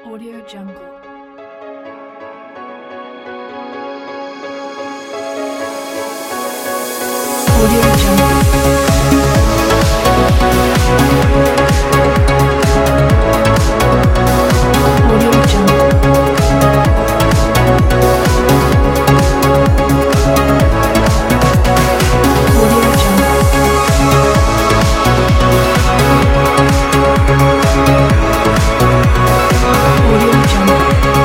Audio Jungle. Audio Jungle. Audio Jungle. Audio Jungle. Audio Jungle.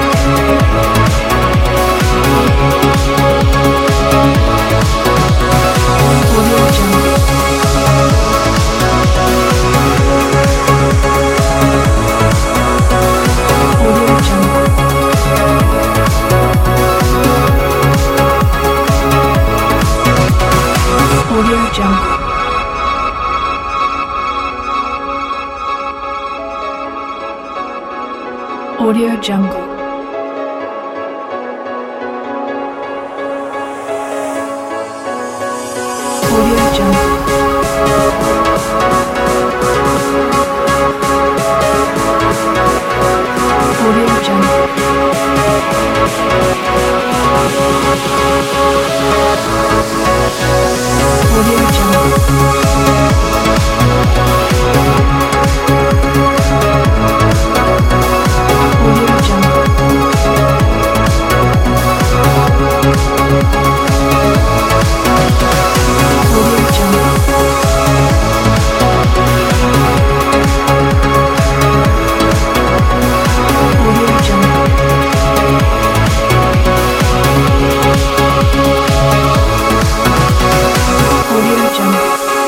Audio Jungle. Audio Jungle. Audio Jungle. Audio Jungle. Audio Jungle. Audio Jungle. Audio Jungle. Audio Jungle. Audio Jungle.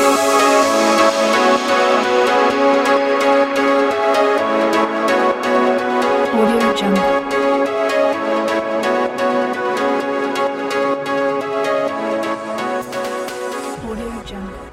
Audio Jungle. Audio Jungle.